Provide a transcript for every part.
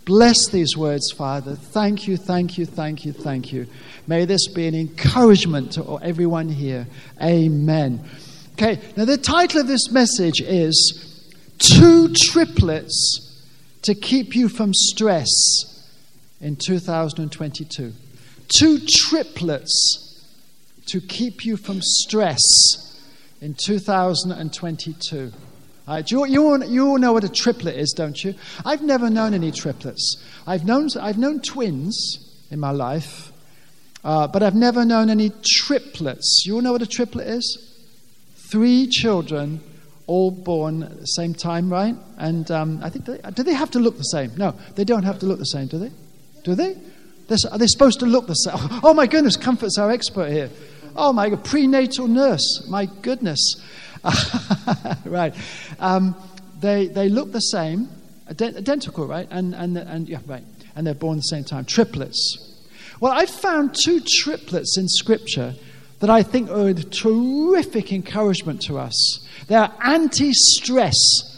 Bless these words, Father. Thank you, thank you, thank you, thank you. May this be an encouragement to everyone here. Amen. Okay, now the title of this message is 2 Triplets to Keep You from Stress in 2022. 2 triplets to keep you from stress in 2022. You all know what a triplet is, don't you? I've never known any triplets. I've known twins in my life, but I've never known any triplets. You all know what a triplet is? 3 children, all born at the same time, right? And I think do they have to look the same? No, they don't have to look the same, do they? Do they? Are they supposed to look the same? Oh my goodness, Comfort's our expert here. Oh my God, prenatal nurse. My goodness. Right. They look the same, identical, right? And yeah, right. And they're born at the same time. Triplets. Well, I found 2 triplets in Scripture that I think are a terrific encouragement to us. They are anti-stress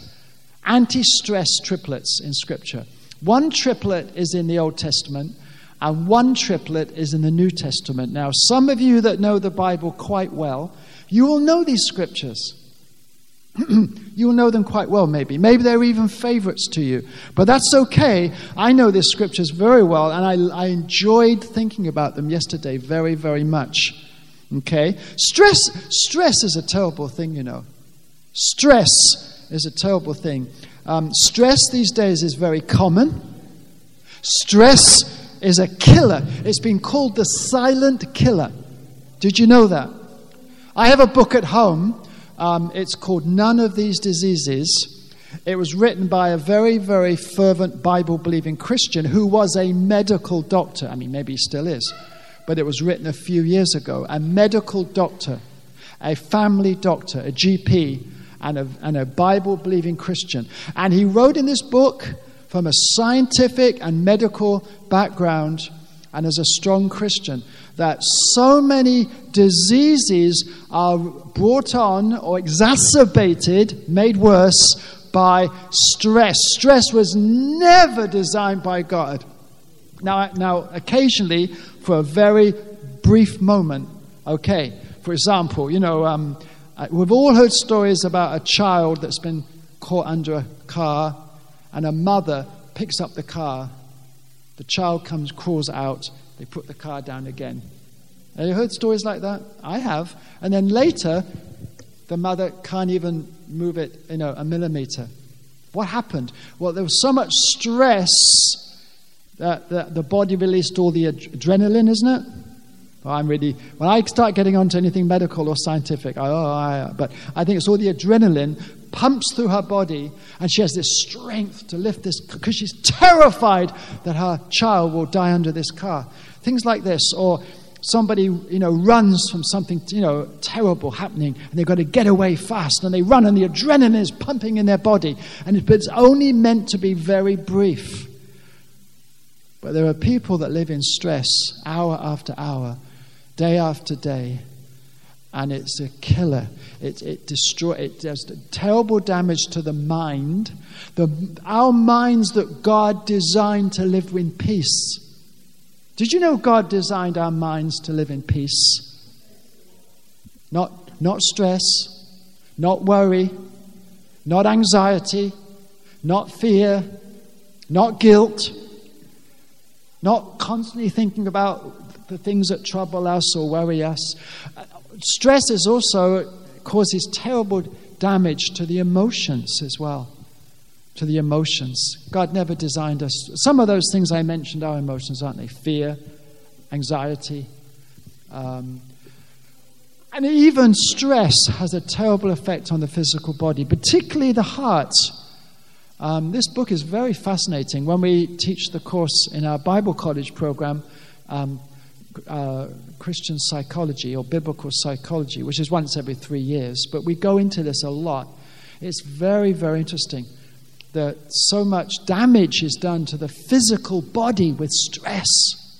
triplets in Scripture. 1 triplet is in the Old Testament, and 1 triplet is in the New Testament. Now, some of you that know the Bible quite well, you will know these scriptures. You will know them quite well, maybe. Maybe they're even favorites to you. But that's okay. I know these scriptures very well, and I enjoyed thinking about them yesterday very, very much. Okay? Stress is a terrible thing, you know. Stress is a terrible thing. Stress these days is very common. Stress is a killer. It's been called the silent killer. Did you know that? I have a book at home. It's called None of These Diseases. It was written by a very, very fervent Bible-believing Christian who was a medical doctor. I mean, maybe he still is. But it was written a few years ago. A medical doctor, a family doctor, a GP, and a Bible-believing Christian. And he wrote in this book from a scientific and medical background and as a strong Christian that so many diseases are brought on or exacerbated, made worse by stress. Stress was never designed by God. Now, occasionally, for a very brief moment, okay. For example, you know, we've all heard stories about a child that's been caught under a car, and a mother picks up the car. The child crawls out. They put the car down again. Have you heard stories like that? I have. And then later, the mother can't even move it, a millimeter. What happened? Well, there was so much stress that the body released all the adrenaline, isn't it? Well, when I start getting onto anything medical or scientific, but I think it's all the adrenaline pumps through her body, and she has this strength to lift this, because she's terrified that her child will die under this car. Things like this, or somebody, runs from something, terrible happening, and they've got to get away fast, and they run, and the adrenaline is pumping in their body, but it's only meant to be very brief. But there are people that live in stress hour after hour, day after day, and it's a killer. It does terrible damage to the mind. Our minds that God designed to live in peace. Did you know God designed our minds to live in peace? Not stress, not worry, not anxiety, not fear, not guilt, not constantly thinking about the things that trouble us or worry us. Stress is also causes terrible damage to the emotions as well. To the emotions. God never designed us. Some of those things I mentioned are emotions, aren't they? Fear, anxiety. And even stress has a terrible effect on the physical body, particularly the heart. This book is very fascinating. When we teach the course in our Bible college program, Christian psychology or biblical psychology, which is once every 3 years, but we go into this a lot. It's very, very interesting that so much damage is done to the physical body with stress.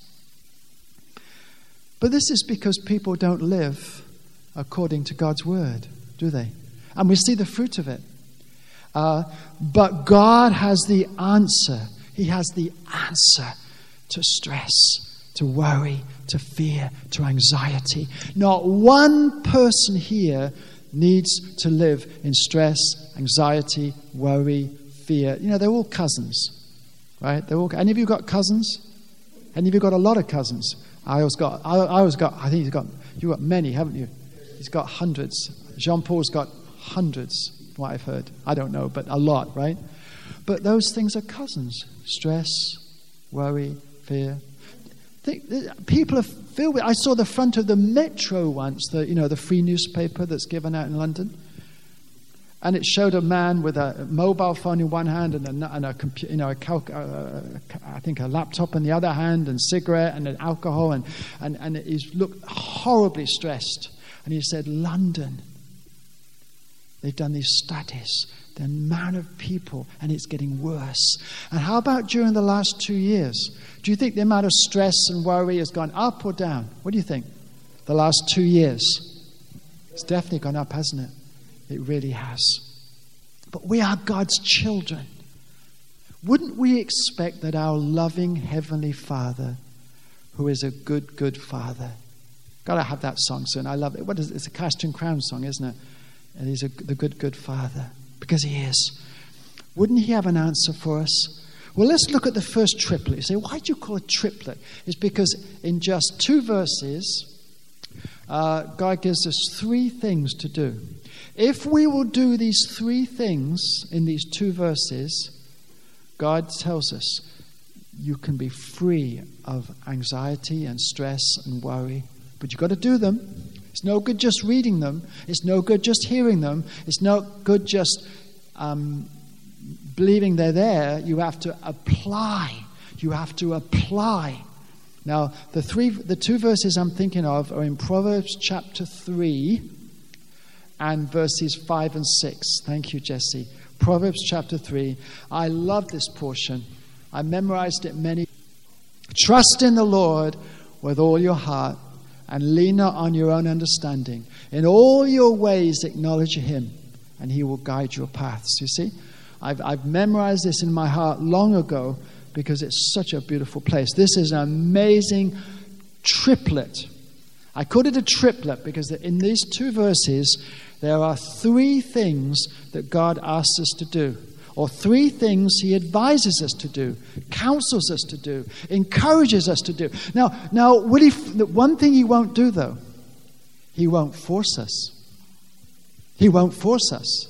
But this is because people don't live according to God's word, do they? And we see the fruit of it. But God has the answer. He has the answer to stress, to worry, to fear, to anxiety. Not one person here needs to live in stress, anxiety, worry, fear. You know, they're all cousins, right? Any of you got cousins? Any of you got a lot of cousins? I think you've got many, haven't you? He's got hundreds. Jean-Paul's got hundreds, from what I've heard. I don't know, but a lot, right? But those things are cousins. Stress, worry, fear. People are filled with. I saw the front of the Metro once, the free newspaper that's given out in London, and it showed a man with a mobile phone in one hand and a computer, I think a laptop in the other hand, and cigarette and alcohol, and he looked horribly stressed. And he said, London, they've done these studies, the amount of people, and it's getting worse. And how about during the last 2 years? Do you think the amount of stress and worry has gone up or down? What do you think? The last 2 years? It's definitely gone up, hasn't it? It really has. But we are God's children. Wouldn't we expect that our loving Heavenly Father, who is a good, good Father, gotta have that song soon. I love it. What is it? It's a Casting Crown song, isn't it? And He's the good, good Father. Because He is. Wouldn't He have an answer for us? Well, let's look at the first triplet. You say, why do you call it triplet? It's because in just 2 verses, God gives us 3 things to do. If we will do these 3 things in these 2 verses, God tells us you can be free of anxiety and stress and worry. But you've got to do them. It's no good just reading them. It's no good just hearing them. It's no good just believing they're there. You have to apply. You have to apply. Now, the 2 verses I'm thinking of are in Proverbs chapter 3 and verses 5 and 6. Thank you, Jesse. Proverbs chapter 3. I love this portion. I memorized it many. Trust in the Lord with all your heart, and lean not on your own understanding. In all your ways acknowledge Him, and He will guide your paths. You see, I've memorized this in my heart long ago because it's such a beautiful place. This is an amazing triplet. I called it a triplet because in these 2 verses there are 3 things that God asks us to do, or 3 things He advises us to do, counsels us to do, encourages us to do. Now, one thing He won't do, though, He won't force us. He won't force us.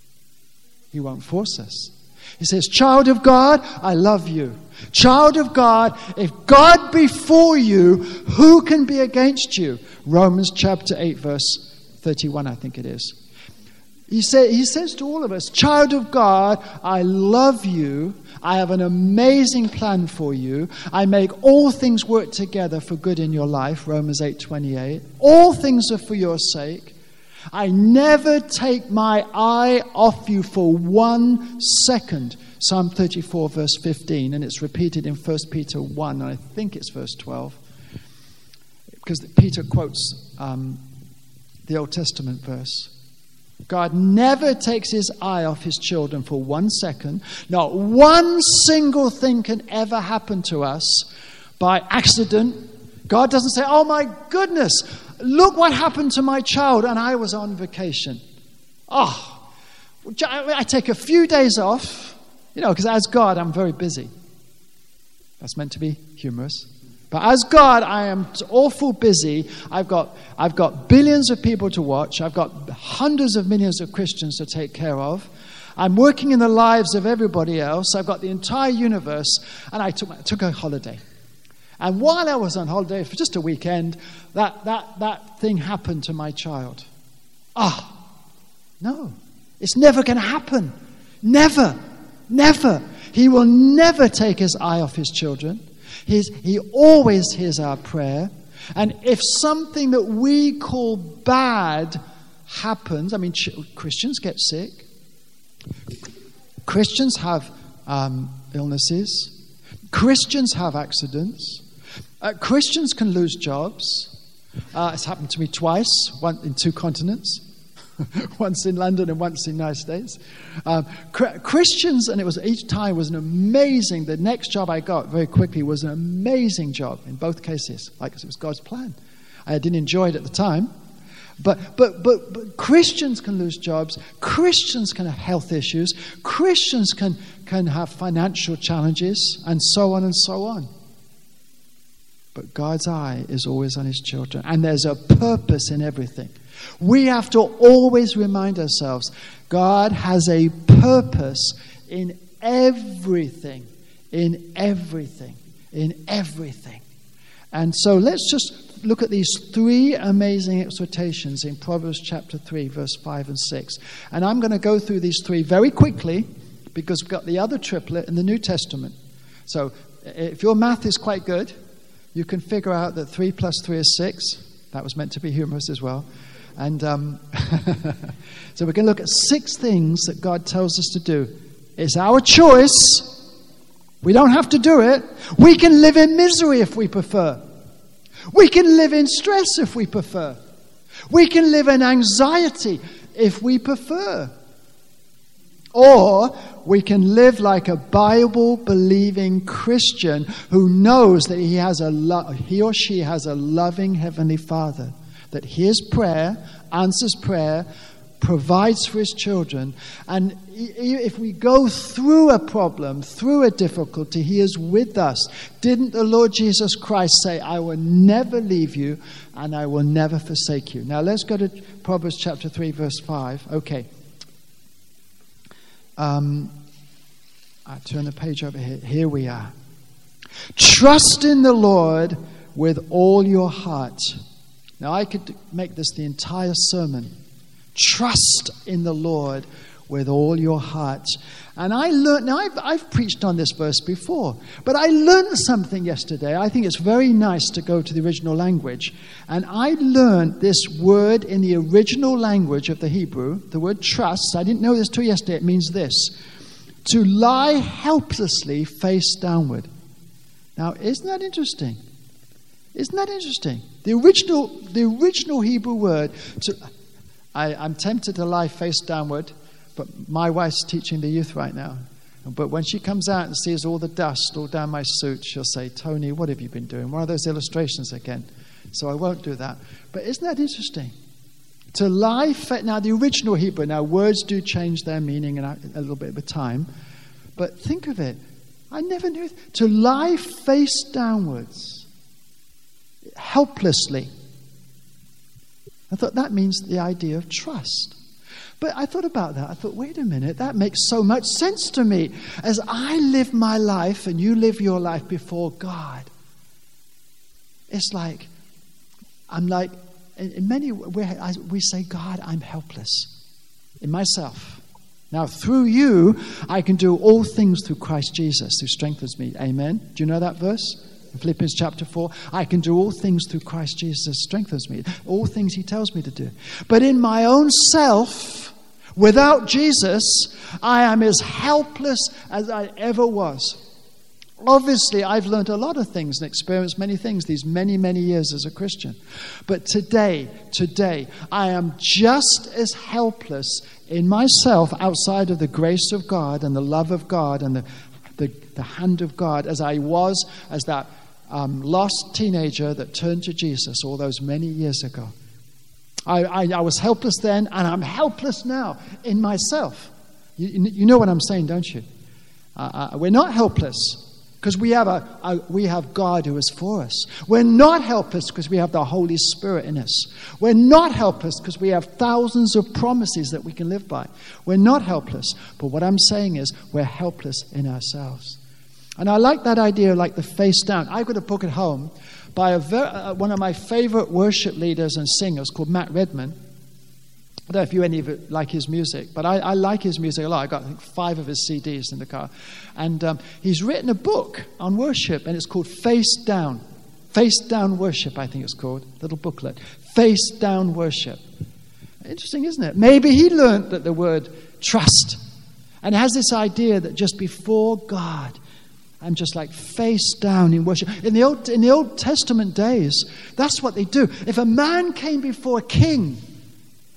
He won't force us. He says, child of God, I love you. Child of God, if God be for you, who can be against you? Romans chapter 8, verse 31, I think it is. He says to all of us, child of God, I love you. I have an amazing plan for you. I make all things work together for good in your life, Romans 8:28. All things are for your sake. I never take my eye off you for 1 second, Psalm 34, verse 15, and it's repeated in 1 Peter 1, and I think it's verse 12, because Peter quotes the Old Testament verse. God never takes His eye off His children for 1 second. Not one single thing can ever happen to us by accident. God doesn't say, oh my goodness, look what happened to my child and I was on vacation. Oh, I take a few days off, because as God, I'm very busy. That's meant to be humorous. But as God, I am awful busy. I've got billions of people to watch. I've got hundreds of millions of Christians to take care of. I'm working in the lives of everybody else. I've got the entire universe. And I took a holiday. And while I was on holiday for just a weekend, that thing happened to my child. No. It's never going to happen. Never. Never. He will never take His eye off His children. He always hears our prayer. And if something that we call bad happens, Christians get sick. Christians have illnesses. Christians have accidents. Christians can lose jobs. It's happened to me twice, one in 2 continents. once in London and once in the United States. Christians, and it was each time was an amazing, the next job I got very quickly was an amazing job in both cases, like it was God's plan. I didn't enjoy it at the time. But Christians can lose jobs. Christians can have health issues. Christians can have financial challenges, and so on and so on. But God's eye is always on his children, and there's a purpose in everything. We have to always remind ourselves, God has a purpose in everything, in everything, in everything. And so let's just look at these three amazing exhortations in Proverbs chapter 3, verse 5 and 6. And I'm going to go through these three very quickly because we've got the other triplet in the New Testament. So if your math is quite good, you can figure out that 3 plus 3 is 6. That was meant to be humorous as well. And so we're going to look at 6 things that God tells us to do. It's our choice. We don't have to do it. We can live in misery if we prefer. We can live in stress if we prefer. We can live in anxiety if we prefer. Or we can live like a Bible-believing Christian who knows that he or she has a loving Heavenly Father that hears prayer, answers prayer, provides for his children. And if we go through a problem, through a difficulty, he is with us. Didn't the Lord Jesus Christ say, I will never leave you and I will never forsake you? Now let's go to Proverbs chapter 3, verse 5. Okay. I turn the page over here. Here we are. Trust in the Lord with all your heart. Now I could make this the entire sermon. Trust in the Lord with all your heart. And I learned, now I've preached on this verse before, but I learned something yesterday. I think it's very nice to go to the original language. And I learned this word in the original language of the Hebrew, the word trust. I didn't know this till yesterday. It means this: to lie helplessly face downward. Now, isn't that interesting? Isn't that interesting? The original Hebrew word I'm tempted to lie face downward, but my wife's teaching the youth right now. But when she comes out and sees all the dust all down my suit, she'll say, Tony, what have you been doing? One of those illustrations again. So I won't do that. But isn't that interesting? To lie now the original Hebrew, now words do change their meaning in a little bit of a time. But think of it. I never knew it. To lie face downwards, helplessly. I thought that means the idea of trust. But I thought about that. I thought, wait a minute, that makes so much sense to me. As I live my life and you live your life before God, it's like, I'm like, in many ways, we say, God, I'm helpless in myself. Now, through you, I can do all things through Christ Jesus who strengthens me. Amen? Do you know that verse? In Philippians chapter 4, I can do all things through Christ Jesus who strengthens me. All things he tells me to do. But in my own self, without Jesus, I am as helpless as I ever was. Obviously, I've learned a lot of things and experienced many things these many, many years as a Christian. But today, I am just as helpless in myself outside of the grace of God and the love of God and the hand of God as I was as that lost teenager that turned to Jesus all those many years ago. I was helpless then, and I'm helpless now in myself. You know what I'm saying, don't you? We're not helpless because we have God who is for us. We're not helpless because we have the Holy Spirit in us. We're not helpless because we have thousands of promises that we can live by. We're not helpless. But what I'm saying is we're helpless in ourselves. And I like that idea, like the face down. I've got a book at home by one of my favorite worship leaders and singers called Matt Redman. I don't know if you any of it like his music, but I like his music a lot. I got, I think, 5 of his CDs in the car. And he's written a book on worship, and it's called Face Down. Face Down Worship, I think it's called. Little booklet. Face Down Worship. Interesting, isn't it? Maybe he learned that the word trust. And has this idea that just before God, I'm just like face down in worship. In the Old Testament days, that's what they do. If a man came before a king,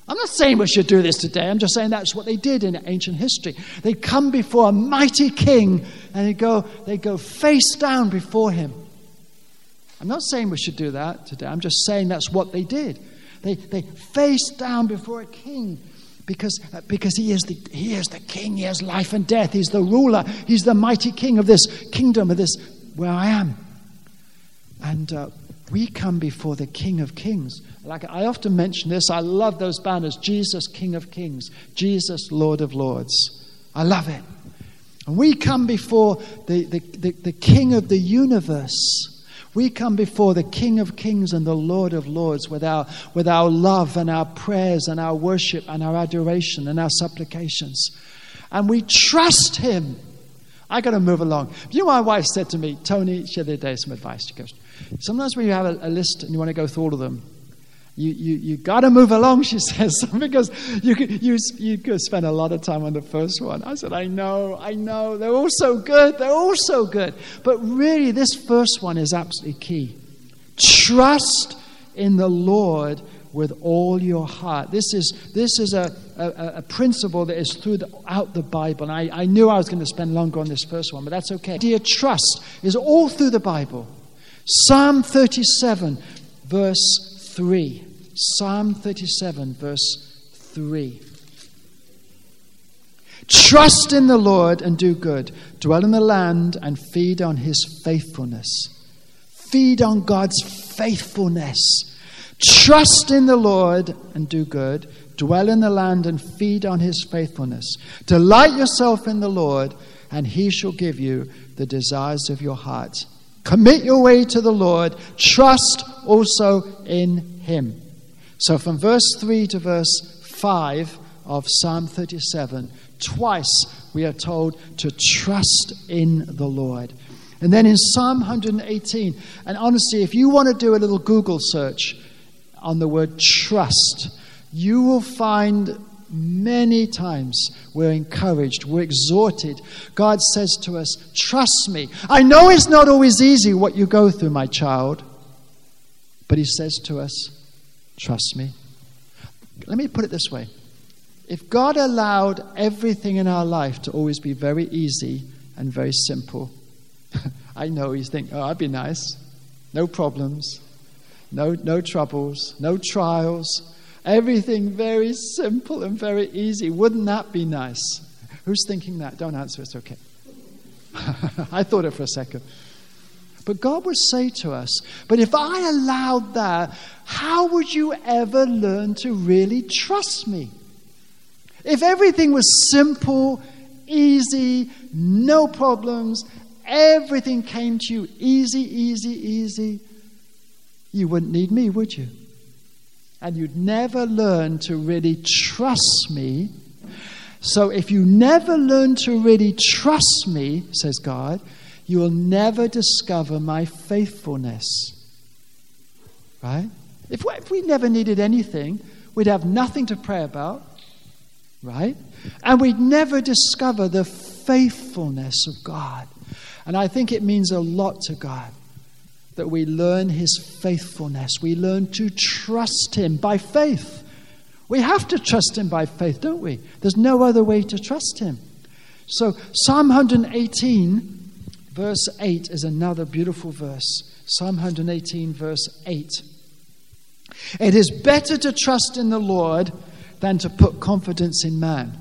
I'm not saying we should do this today. I'm just saying that's what they did in ancient history. They come before a mighty king and they go face down before him. I'm not saying we should do that today. I'm just saying that's what they did. They face down before a king because he is the king. He has life and death. He's the ruler. He's the mighty king of this kingdom, of this where I am. And we come before the King of Kings. Like I often mention this, I love those banners, Jesus, King of Kings, Jesus, Lord of Lords. I love it. And we come before the King of the universe. We come before the King of Kings and the Lord of Lords with our love and our prayers and our worship and our adoration and our supplications. And we trust him. I got to move along. You know, my wife said to me, Tony, she had the other day some advice. She goes, sometimes when you have a list and you want to go through all of them, you got to move along, she says, because you could spend a lot of time on the first one. I said, I know. They're all so good. But really, this first one is absolutely key. Trust in the Lord with all your heart. This is a principle that is throughout the Bible. And I knew I was going to spend longer on this first one, but that's okay. Dear, trust is all through the Bible. Psalm 37, verse 3. Psalm 37, verse 3. Trust in the Lord and do good. Dwell in the land and feed on his faithfulness. Feed on God's faithfulness. Trust in the Lord and do good. Dwell in the land and feed on his faithfulness. Delight yourself in the Lord, and he shall give you the desires of your heart. Commit your way to the Lord. Trust also in him. So from verse 3 to verse 5 of Psalm 37, twice we are told to trust in the Lord. And then in Psalm 118, and honestly, if you want to do a little Google search on the word trust, you will find many times we're encouraged, we're exhorted. God says to us, trust me. I know it's not always easy what you go through, my child, but he says to us, trust me. Let me put it this way. If God allowed everything in our life to always be very easy and very simple, I know you think, oh, I'd be nice. No problems, no troubles, no trials. Everything very simple and very easy. Wouldn't that be nice? Who's thinking that? Don't answer, it's okay. I thought it for a second. But God would say to us, but if I allowed that, how would you ever learn to really trust me? If everything was simple, easy, no problems, everything came to you easy, you wouldn't need me, would you? And you'd never learn to really trust me. So if you never learn to really trust me, says God, you will never discover my faithfulness. Right? If we never needed anything, we'd have nothing to pray about. Right? And we'd never discover the faithfulness of God. And I think it means a lot to God that we learn his faithfulness. We learn to trust him by faith. We have to trust him by faith, don't we? There's no other way to trust him. So Psalm 118, verse 8 is another beautiful verse. Psalm 118, verse 8. It is better to trust in the Lord than to put confidence in man.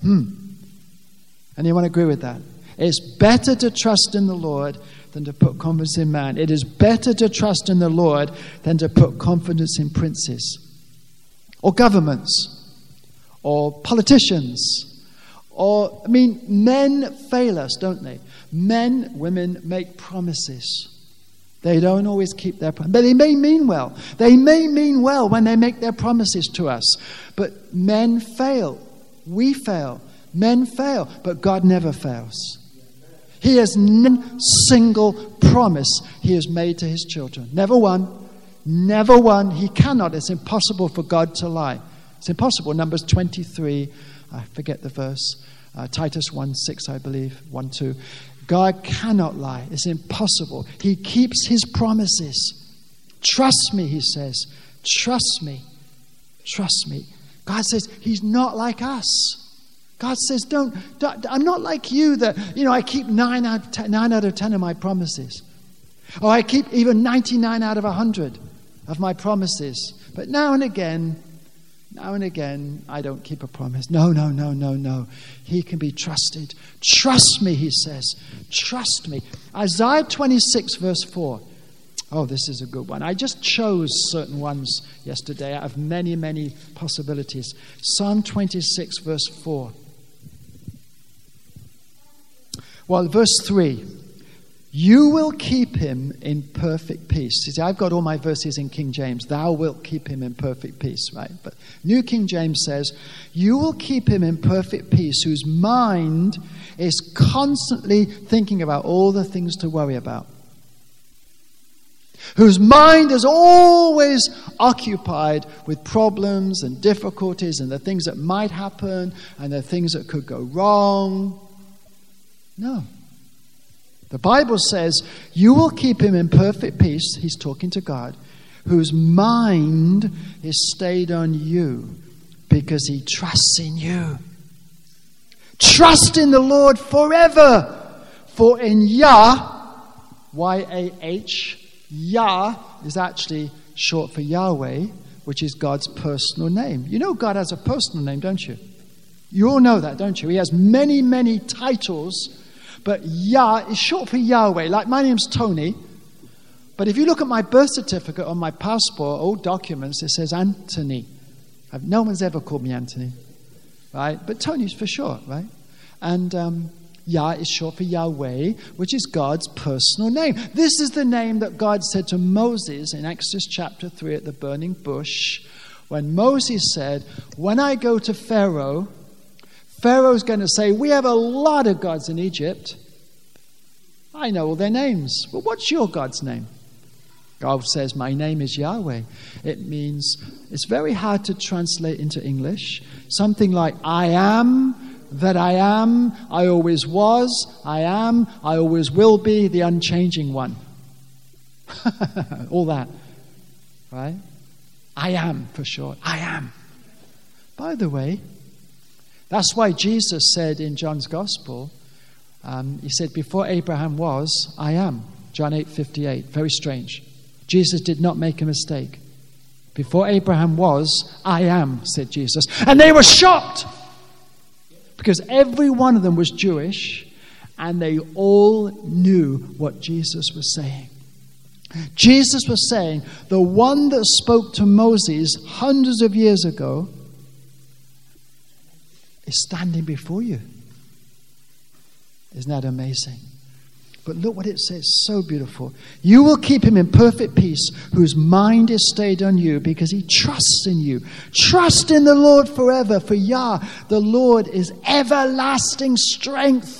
Anyone agree with that? It's better to trust in the Lord than to put confidence in man. It is better to trust in the Lord than to put confidence in princes or governments or politicians. Men fail us, don't they? Women make promises. They don't always keep their promises. But they may mean well. They may mean well when they make their promises to us. But men fail. We fail. Men fail. But God never fails. He has no single promise he has made to his children. Never one. Never one. He cannot. It's impossible for God to lie. It's impossible. Numbers 23. I forget the verse. Titus 1:6, I believe. 1:2. God cannot lie. It's impossible. He keeps his promises. Trust me, he says. Trust me. Trust me. God says he's not like us. God says, don't I'm not like you that, I keep 9 out of 10 of my promises. Or I keep even 99 out of 100 of my promises. But now and again, I don't keep a promise. No. He can be trusted. Trust me, he says. Trust me. Isaiah 26, verse 4. Oh, this is a good one. I just chose certain ones yesterday out of many, many possibilities. Psalm 26, verse 4. Well, verse 3. You will keep him in perfect peace. You see, I've got all my verses in King James. Thou wilt keep him in perfect peace, right? But New King James says, you will keep him in perfect peace, whose mind is constantly thinking about all the things to worry about. Whose mind is always occupied with problems and difficulties and the things that might happen and the things that could go wrong. No. The Bible says, you will keep him in perfect peace, he's talking to God, whose mind is stayed on you because he trusts in you. Trust in the Lord forever, for in Yah, Y-A-H, Yah is actually short for Yahweh, which is God's personal name. You know God has a personal name, don't you? You all know that, don't you? He has many, many titles. But Yah is short for Yahweh. Like my name's Tony. But if you look at my birth certificate or my passport, all documents, it says Anthony. No one's ever called me Anthony. Right? But Tony's for short, right? And Yah is short for Yahweh, which is God's personal name. This is the name that God said to Moses in Exodus chapter 3 at the burning bush. When Moses said, when I go to Pharaoh, Pharaoh's going to say, we have a lot of gods in Egypt. I know all their names. But what's your God's name? God says, my name is Yahweh. It means, it's very hard to translate into English. Something like, I am that I am, I always was, I am, I always will be, the unchanging one. All that. Right? I am, for short. I am. By the way, that's why Jesus said in John's Gospel, he said, before Abraham was, I am. John 8:58. Very strange. Jesus did not make a mistake. Before Abraham was, I am, said Jesus. And they were shocked. Because every one of them was Jewish, and they all knew what Jesus was saying. Jesus was saying, the one that spoke to Moses hundreds of years ago is standing before you. Isn't that amazing? But look what it says, so beautiful. You will keep him in perfect peace, whose mind is stayed on you, because he trusts in you. Trust in the Lord forever, for Yah, the Lord, is everlasting strength.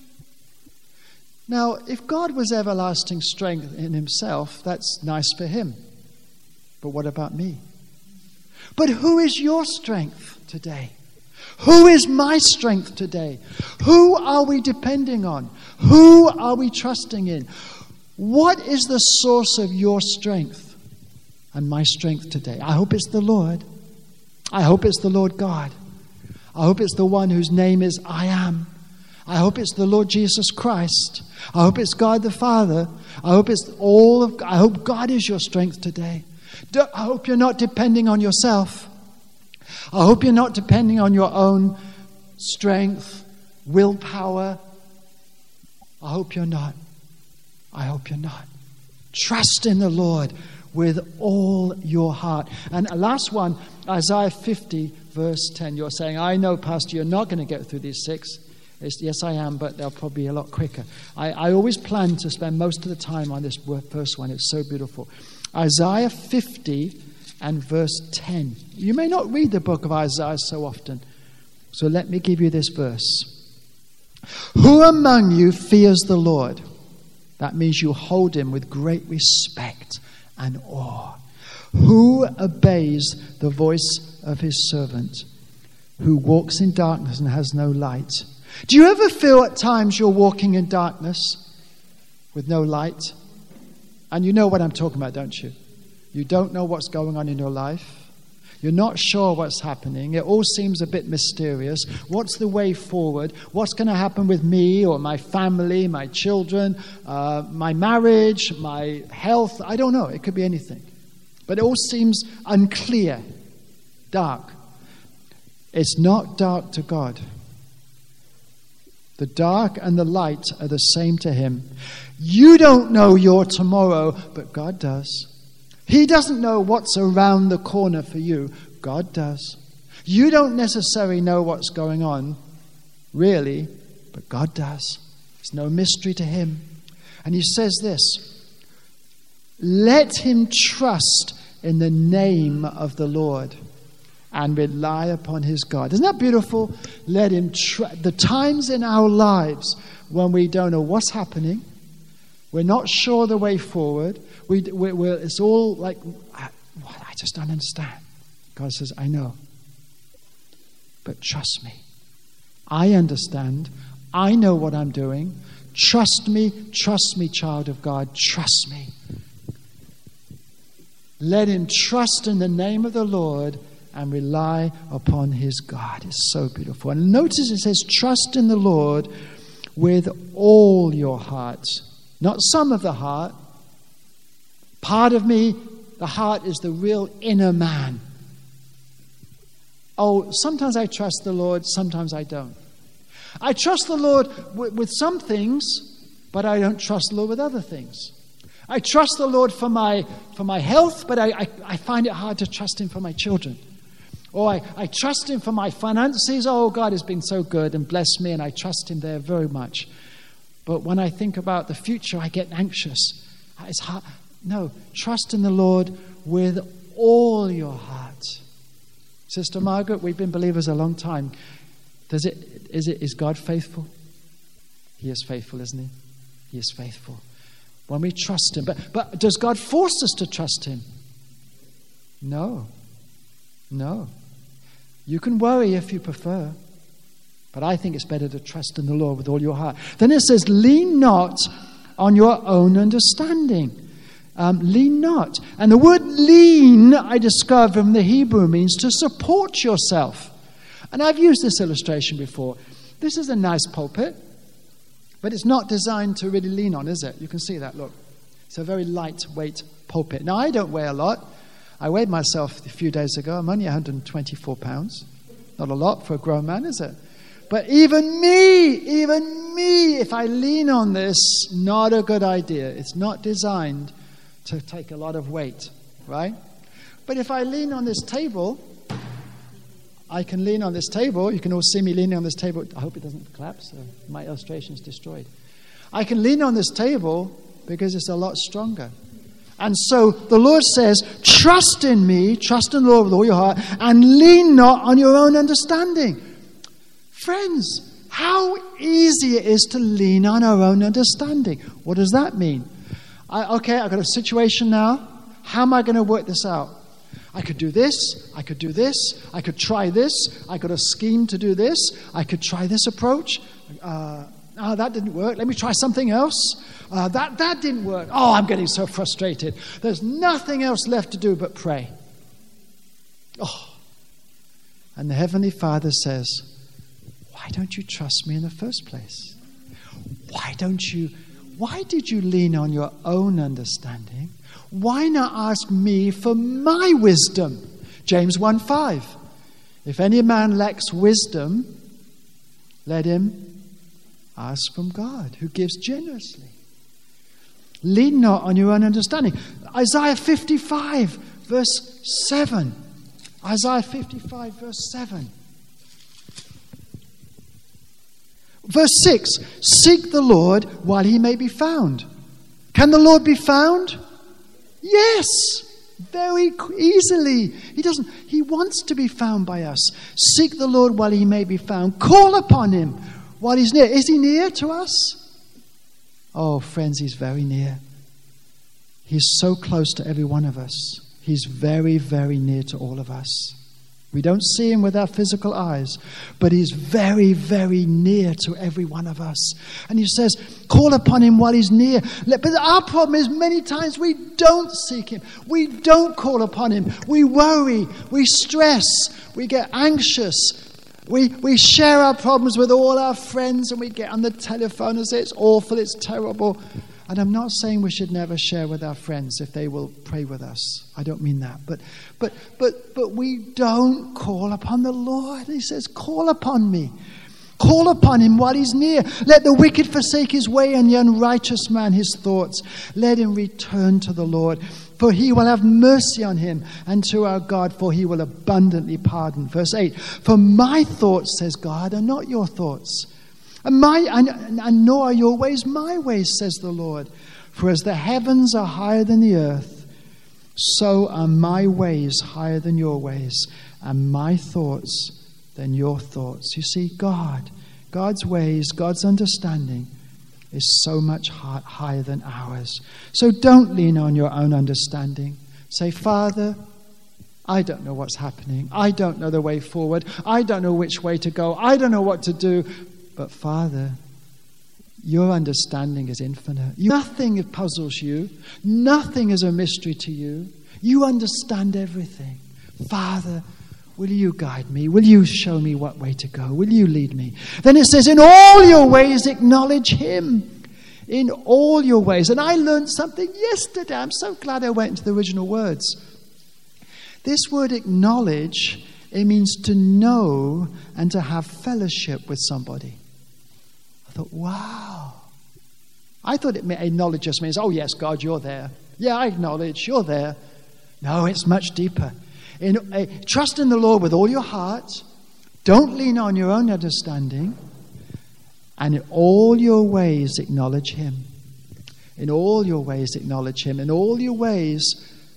Now, if God was everlasting strength in himself, that's nice for him. But what about me? But who is your strength today? Who is my strength today? Who are we depending on? Who are we trusting in? What is the source of your strength and my strength today? I hope it's the Lord. I hope it's the Lord God. I hope it's the one whose name is I am. I hope it's the Lord Jesus Christ. I hope it's God the Father. I hope God is your strength today. I hope you're not depending on yourself. I hope you're not depending on your own strength, willpower. I hope you're not. I hope you're not. Trust in the Lord with all your heart. And last one, Isaiah 50, verse 10. You're saying, I know, Pastor, you're not going to get through these 6. Yes, I am, but they'll probably be a lot quicker. I always plan to spend most of the time on this first one. It's so beautiful. Isaiah 50 and verse 10. You may not read the book of Isaiah so often, so let me give you this verse. Who among you fears the Lord? That means you hold him with great respect and awe. Who obeys the voice of his servant? Who walks in darkness and has no light? Do you ever feel at times you're walking in darkness with no light? And you know what I'm talking about, don't you? You don't know what's going on in your life. You're not sure what's happening. It all seems a bit mysterious. What's the way forward? What's going to happen with me or my family, my children, my marriage, my health? I don't know. It could be anything. But it all seems unclear, dark. It's not dark to God. The dark and the light are the same to him. You don't know your tomorrow, but God does. He doesn't know what's around the corner for you. God does. You don't necessarily know what's going on, really, but God does. It's no mystery to him. And he says this, let him trust in the name of the Lord and rely upon his God. Isn't that beautiful? Let him the times in our lives when we don't know what's happening, we're not sure the way forward, it's all like, I just don't understand. God says, I know. But trust me. I understand. I know what I'm doing. Trust me, child of God. Trust me. Let him trust in the name of the Lord and rely upon his God. It's so beautiful. And notice it says, trust in the Lord with all your heart. Not some of the heart. Part of me, the heart is the real inner man. Oh, sometimes I trust the Lord, sometimes I don't. I trust the Lord with some things, but I don't trust the Lord with other things. I trust the Lord for my health, but I find it hard to trust him for my children. Or I trust him for my finances. Oh, God has been so good and blessed me, and I trust him there very much. But when I think about the future, I get anxious. It's hard. No, trust in the Lord with all your heart. Sister Margaret, we've been believers a long time. Is God faithful? He is faithful, isn't he? He is faithful. When we trust him. But does God force us to trust him? No. No. You can worry if you prefer. But I think it's better to trust in the Lord with all your heart. Then it says, lean not on your own understanding. Lean not. And the word lean, I discovered from the Hebrew, means to support yourself. And I've used this illustration before. This is a nice pulpit, but it's not designed to really lean on, is it? You can see that, look. It's a very lightweight pulpit. Now, I don't weigh a lot. I weighed myself a few days ago. I'm only 124 pounds. Not a lot for a grown man, is it? But even me, if I lean on this, not a good idea. It's not designed to take a lot of weight, right? But if I lean on this table, I can lean on this table. You can all see me leaning on this table. I hope it doesn't collapse. My illustration is destroyed. I can lean on this table because it's a lot stronger. And so the Lord says, trust in me, trust in the Lord with all your heart, and lean not on your own understanding. Friends, how easy it is to lean on our own understanding. What does that mean? I've got a situation now. How am I going to work this out? I could do this. I could do this. I could try this. I got a scheme to do this. I could try this approach. That didn't work. Let me try something else. That didn't work. Oh, I'm getting so frustrated. There's nothing else left to do but pray. Oh. And the Heavenly Father says, why don't you trust me in the first place? Why did you lean on your own understanding? Why not ask me for my wisdom? James 1:5. If any man lacks wisdom, let him ask from God, who gives generously. Lean not on your own understanding. Isaiah 55, verse 7. Isaiah 55, verse 7. Verse 6, seek the Lord while he may be found. Can the Lord be found? Yes, very easily. He wants to be found by us. Seek the Lord while he may be found. Call upon him while he's near. Is he near to us? Oh, friends, he's very near. He's so close to every one of us. He's very, very near to all of us. We don't see him with our physical eyes, but he's very, very near to every one of us. And he says, call upon him while he's near. But our problem is many times we don't seek him. We don't call upon him. We worry. We stress. We get anxious. We share our problems with all our friends, and we get on the telephone and say it's awful, it's terrible. And I'm not saying we should never share with our friends if they will pray with us. I don't mean that. But we don't call upon the Lord. He says, call upon me. Call upon him while he's near. Let the wicked forsake his way and the unrighteous man his thoughts. Let him return to the Lord, for he will have mercy on him, and to our God, for he will abundantly pardon. Verse 8, for my thoughts, says God, are not your thoughts. And nor are your ways my ways, says the Lord. For as the heavens are higher than the earth, so are my ways higher than your ways, and my thoughts than your thoughts. You see, God's ways, God's understanding is so much higher than ours. So don't lean on your own understanding. Say, Father, I don't know what's happening. I don't know the way forward. I don't know which way to go. I don't know what to do. But Father, your understanding is infinite. Nothing puzzles you. Nothing is a mystery to you. You understand everything. Father, will you guide me? Will you show me what way to go? Will you lead me? Then it says, in all your ways acknowledge him. In all your ways. And I learned something yesterday. I'm so glad I went into the original words. This word acknowledge, it means to know and to have fellowship with somebody. I thought, wow. I thought acknowledge just means, oh yes, God, you're there. Yeah, I acknowledge, you're there. No, it's much deeper. Trust in the Lord with all your heart. Don't lean on your own understanding. And in all your ways acknowledge him. In all your ways acknowledge him. In all your ways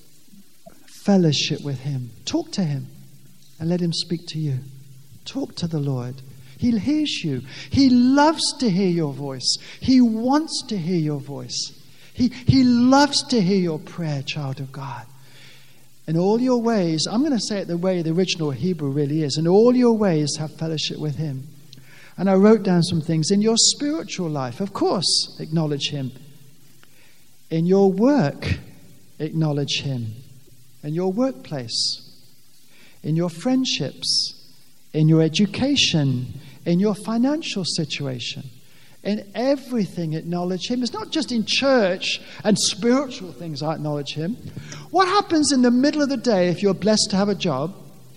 fellowship with him. Talk to him and let him speak to you. Talk to the Lord. He hears you. He loves to hear your voice. He wants to hear your voice. He loves to hear your prayer, child of God. In all your ways, I'm going to say it the way the original Hebrew really is. In all your ways, have fellowship with him. And I wrote down some things. In your spiritual life, of course, acknowledge him. In your work, acknowledge him. In your workplace, in your friendships, in your education, in your financial situation. In everything, acknowledge him. It's not just in church and spiritual things I acknowledge him. What happens in the middle of the day if you're blessed to have a job?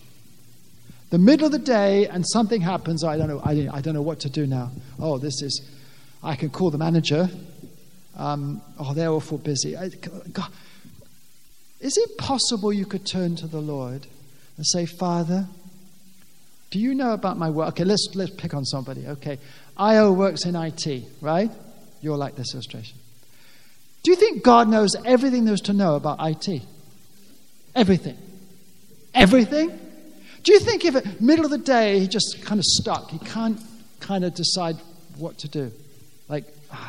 The middle of the day and something happens, I don't know what to do now. Oh, I can call the manager. They're awful busy. God, is it possible you could turn to the Lord and say, Father, do you know about my work? Okay, let's pick on somebody. Okay, Io works in IT, right? You'll like this illustration. Do you think God knows everything there is to know about IT? Everything. Everything? Do you think if at middle of the day he just kind of stuck, he can't kind of decide what to do? Like,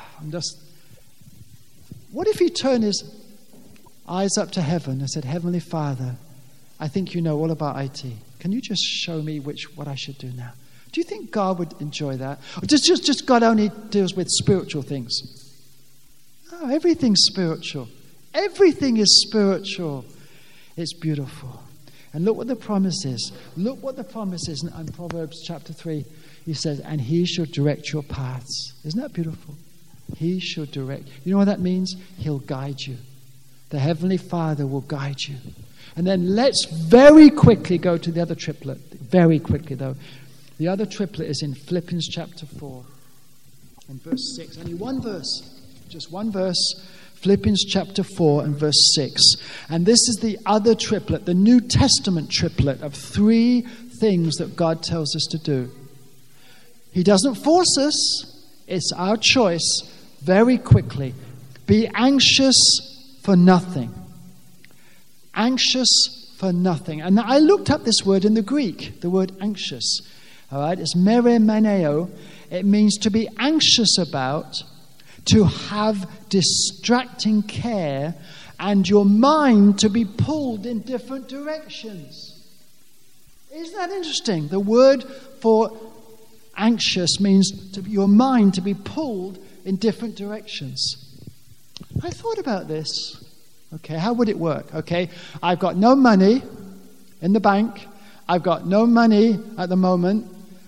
what if he turned his eyes up to heaven and said, Heavenly Father, I think you know all about IT. Can you just show me what I should do now? Do you think God would enjoy that? Or just God only deals with spiritual things? No, everything's spiritual. Everything is spiritual. It's beautiful. And look what the promise is. Look what the promise is in Proverbs chapter 3. He says, and he shall direct your paths. Isn't that beautiful? He shall direct. You know what that means? He'll guide you. The Heavenly Father will guide you. And then let's very quickly go to the other triplet. Very quickly, though. The other triplet is in Philippians chapter 4 and verse 6. Only one verse. Just one verse. Philippians chapter 4 and verse 6. And this is the other triplet, the New Testament triplet of 3 things that God tells us to do. He doesn't force us. It's our choice. Very quickly. Be anxious for nothing. Anxious for nothing. And I looked up this word in the Greek, the word anxious. All right, it's meremeneo. It means to be anxious about, to have distracting care, and your mind to be pulled in different directions. Isn't that interesting? The word for anxious means your mind to be pulled in different directions. I thought about this. Okay, how would it work? Okay, I've got no money in the bank. I've got no money at the moment.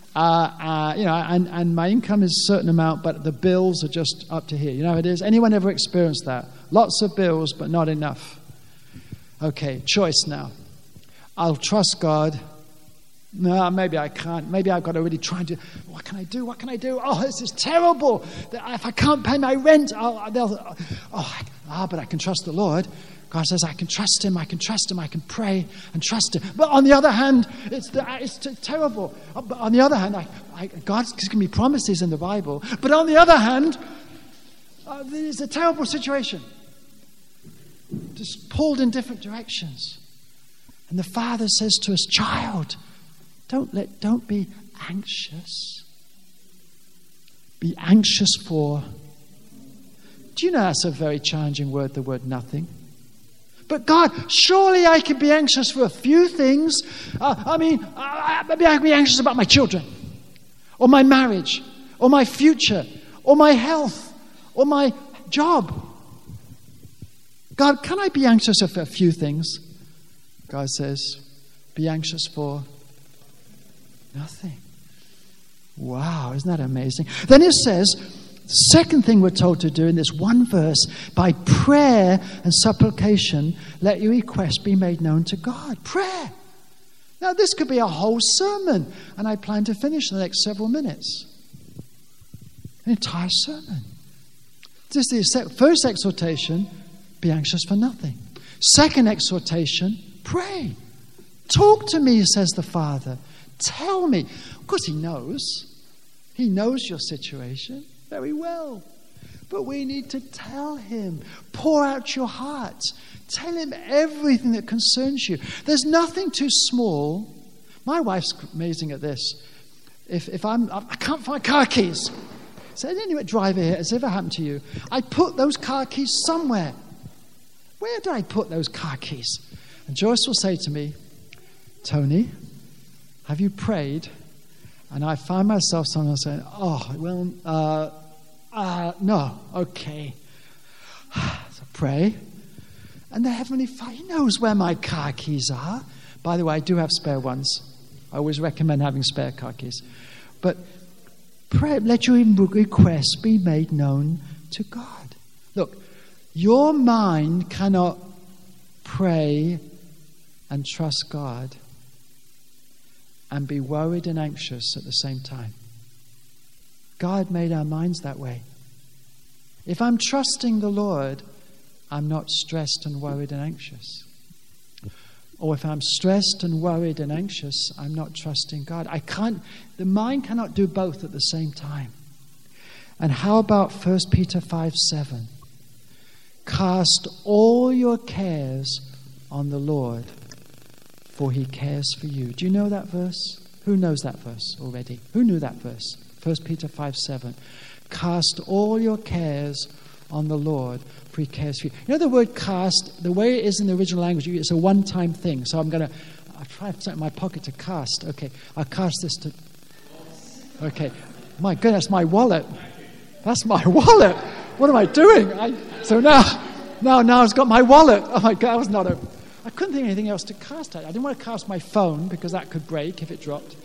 And my income is a certain amount, but the bills are just up to here. You know how it is? Anyone ever experienced that? Lots of bills, but not enough. Okay, choice now. I'll trust God. No, maybe I can't. Maybe I've got to really try and do. What can I do? What can I do? Oh, this is terrible. If I can't pay my rent, but I can trust the Lord. God says I can trust Him. I can trust Him. I can pray and trust Him. But on the other hand, it's terrible. But on the other hand, God's given me promises in the Bible. But on the other hand, it's a terrible situation. Just pulled in different directions. And the Father says to us, child, don't be anxious. Be anxious for. Do you know that's a very challenging word, the word nothing? But God, surely I could be anxious for a few things. Maybe I could be anxious about my children, or my marriage, or my future, or my health, or my job. God, can I be anxious for a few things? God says, be anxious for nothing. Wow, isn't that amazing? Then it says, the second thing we're told to do in this one verse, by prayer and supplication, let your requests be made known to God. Prayer. Now, this could be a whole sermon, and I plan to finish in the next several minutes. An entire sermon. This is the first exhortation, be anxious for nothing. Second exhortation, pray. Talk to me, says the Father. Tell me. Of course, He knows. He knows your situation very well. But we need to tell Him. Pour out your heart. Tell Him everything that concerns you. There's nothing too small. My wife's amazing at this. If I can't find car keys. So anyway, driver here, has it ever happened to you? I put those car keys somewhere. Where did I put those car keys? And Joyce will say to me, Tony, have you prayed? And I find myself sometimes saying, no, okay. So pray. And the Heavenly Father, He knows where my car keys are. By the way, I do have spare ones. I always recommend having spare car keys. But pray, let your requests be made known to God. Look, your mind cannot pray and trust God and be worried and anxious at the same time. God made our minds that way. If I'm trusting the Lord, I'm not stressed and worried and anxious. Or if I'm stressed and worried and anxious, I'm not trusting God. The mind cannot do both at the same time. And how about 1 Peter 5:7? Cast all your cares on the Lord, for He cares for you. Do you know that verse? Who knows that verse already? Who knew that verse? 1 Peter 5:7. Cast all your cares on the Lord, for He cares for you. You know the word cast, the way it is in the original language, it's a one-time thing. So I'll try to put it in my pocket to cast. Okay, I'll cast this to... Okay, my goodness, my wallet. That's my wallet. What am I doing? So now I've got my wallet. Oh my God, I couldn't think of anything else to cast at. I didn't want to cast my phone because that could break if it dropped.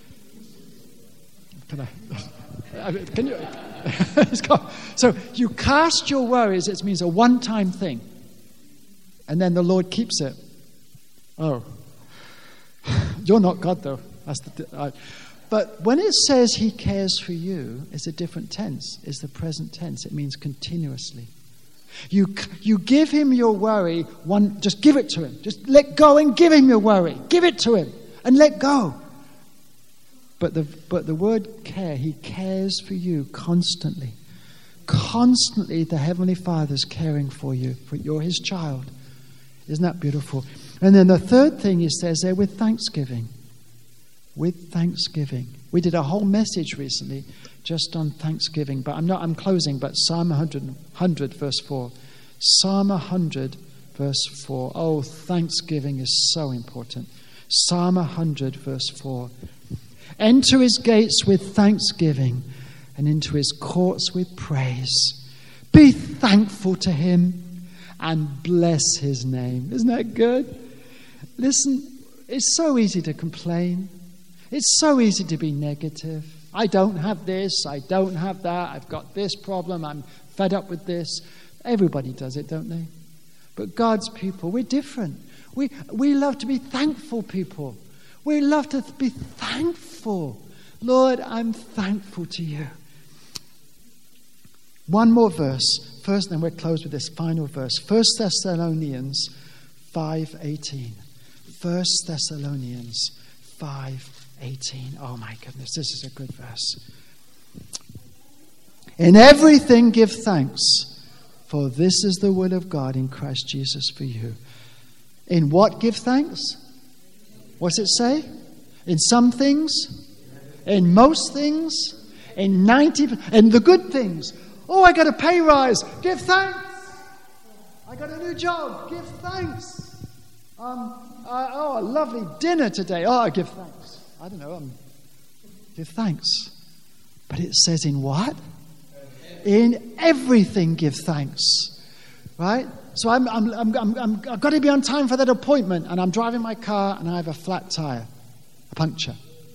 Can you? So you cast your worries. It means a one-time thing, and then the Lord keeps it. Oh, you're not God though. But when it says He cares for you, it's a different tense. It's the present tense. It means continuously. You give Him your worry. Just give it to Him. Just let go and give Him your worry. Give it to Him and let go. But the word care, He cares for you constantly. Constantly, the Heavenly Father's caring for you. For you're His child. Isn't that beautiful? And then the third thing He says there, with thanksgiving. With thanksgiving. We did a whole message recently just on thanksgiving, but I'm closing, but Psalm 100 verse 4. Psalm 100 verse 4. Oh, thanksgiving is so important. Psalm 100, verse 4. Enter his gates with thanksgiving and into his courts with praise. Be thankful to him and bless his name. Isn't that good? Listen, it's so easy to complain. It's so easy to be negative. I don't have this, I don't have that, I've got this problem, I'm fed up with this. Everybody does it, don't they? But God's people, we're different. We love to be thankful people. We love to be thankful. Lord, I'm thankful to you. One more verse. First, then we'll close with this final verse. 1 Thessalonians 5:18. 1 Thessalonians 5:18. Oh my goodness, this is a good verse. In everything give thanks, for this is the will of God in Christ Jesus for you. In what give thanks? What's it say? In some things? In most things? In the good things? Oh, I got a pay rise. Give thanks. I got a new job. Give thanks. A lovely dinner today. Oh, I give thanks. I don't know. Give thanks. But it says in what? In everything give thanks. Right? So I've got to be on time for that appointment, and I'm driving my car and I have a flat tire, a puncture.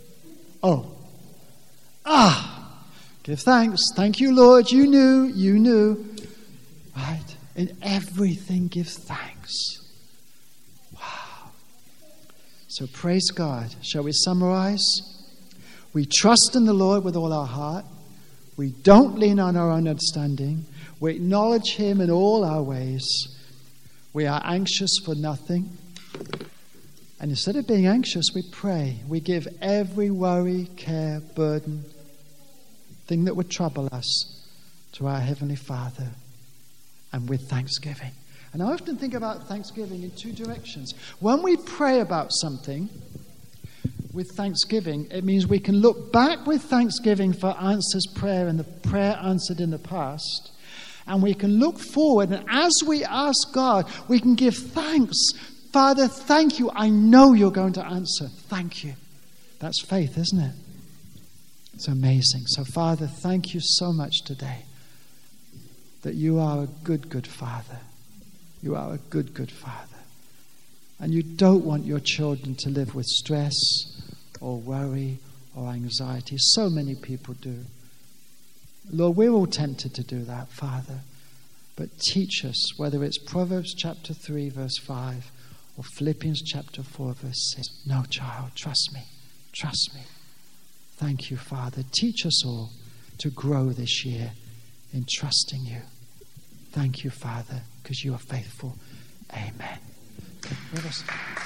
Give thanks. Thank you, Lord. You knew. Right? In everything give thanks. Wow. So praise God. Shall we summarize? We trust in the Lord with all our heart. We don't lean on our own understanding. We acknowledge him in all our ways. We are anxious for nothing. And instead of being anxious, we pray. We give every worry, care, burden, thing that would trouble us to our Heavenly Father, and with thanksgiving. And I often think about thanksgiving in two directions. When we pray about something with thanksgiving, it means we can look back with thanksgiving for answers prayer and the prayer answered in the past. And we can look forward, and as we ask God, we can give thanks. Father, thank you. I know you're going to answer. Thank you. That's faith, isn't it? It's amazing. So, Father, thank you so much today that you are a good, good Father. You are a good, good Father. And you don't want your children to live with stress or worry or anxiety. So many people do. Lord, we're all tempted to do that, Father. But teach us, whether it's Proverbs chapter 3, verse 5, or Philippians chapter 4, verse 6. No, child, trust me. Trust me. Thank you, Father. Teach us all to grow this year in trusting you. Thank you, Father, because you are faithful. Amen. Let us